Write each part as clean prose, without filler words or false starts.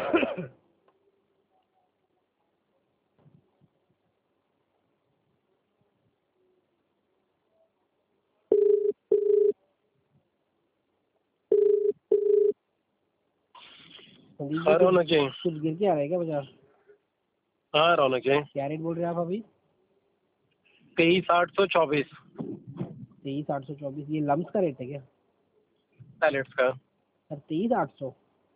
हाँ रौनक जी, कुछ गिर के आ रहा है क्या बाजार? हाँ रौनक जी, क्या रेट बोल रहे हैं आप अभी? 23,824 23,824। ये लम्स का रेट है क्या पैलेट्स का। सर? 23,800।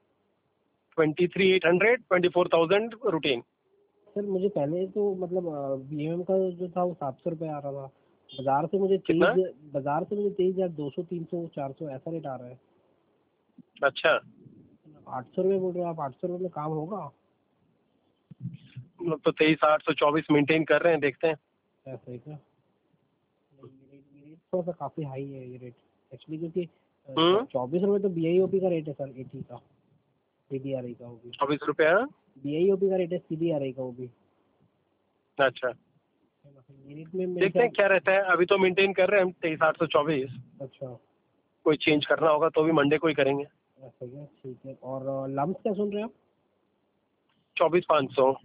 23,800, 24,000 रूटीन। सर मुझे पहले तो मतलब BM का जो था वो 700 रुपये आ रहा था। बाजार से मुझे कितना? 23,200, 300, 400 ऐसा रेट आ रहा है। अच्छा, 800 रुपये बोल रहे हो आप? 800 रुपये में काम होगा? मतलब तो 23,824 मेंटेन कर रहे हैं, देखते हैं। ऐसा है क्या? नहीं, ये रेट थोड़ा सा काफ़ी हाई है ये रेट एक्चुअली, क्योंकि 24 रुपये तो BIOP का रेट है सर, 80 का। CDRI का वो भी 24 रुपया। BIOP का रेट है, CDRI का वो भी। अच्छा, ये रेट में मेरे देखते हैं ख्याल। क्या रहता है। अभी तो मेंटेन कर रहे हैं हम 23,824। अच्छा, कोई चेंज करना होगा तो भी मंडे को ही करेंगे। ऐसा क्या? ठीक है। और लम्स क्या सुन रहे हैं आप? 24,500।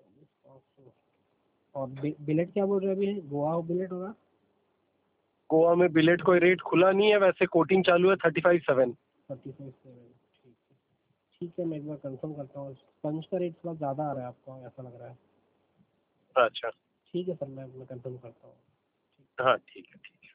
और बिलेट क्या बोल रहे हैं अभी? गोवा बिलेट होगा? गोवा में बिलेट कोई रेट खुला नहीं है, वैसे कोटिंग चालू है 35,700। 35,700। ठीक है। ठीक है, मैं एक बार कंफर्म करता हूँ। स्पंज का रेट थोड़ा ज़्यादा आ रहा है आपको, ऐसा लग रहा है। अच्छा, ठीक है सर, मैं कंफर्म करता हूँ। हाँ ठीक है, ठीक है।